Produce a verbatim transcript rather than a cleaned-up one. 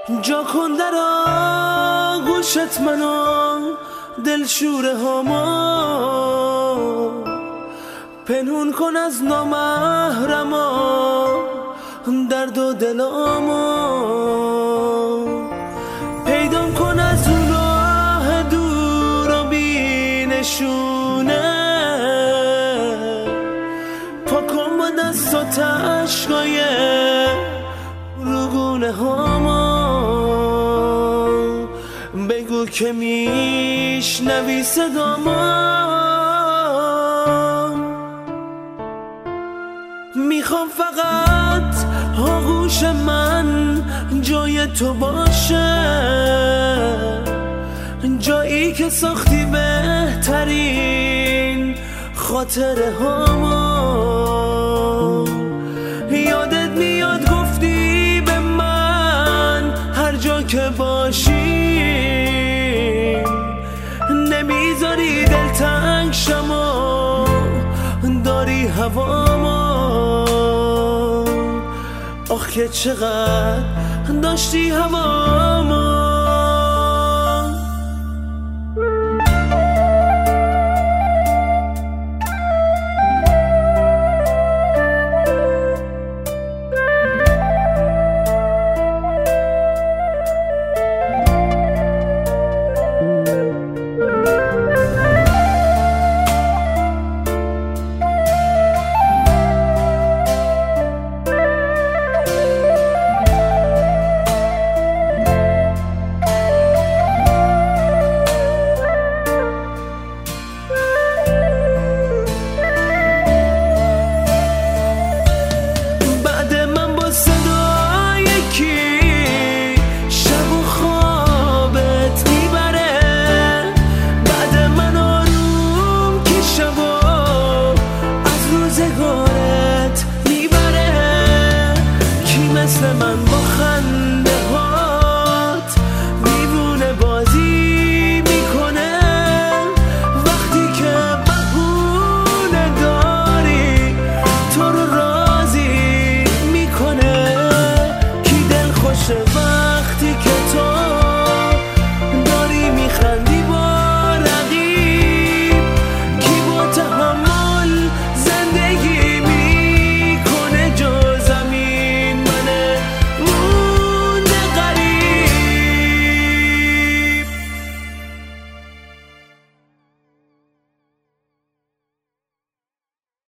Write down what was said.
جا کن در آغوشت منو دلشوره هامو، پنهون کن از نامحرما درد و دلامو، پیدام کن از اون راه دور و بی نشونه، پاکن با دست و تشکای روگونه هامو، بگو که میشنوی صدامو، میخوام فقط آغوش من جای تو باشه، جایی که ساختی بهترین خاطره هامو، یادت میاد گفتی به من هر جا که باشی نمیذاری دلتنگ شم و داری هوامو، آخ که چقدر داشتی هوامو.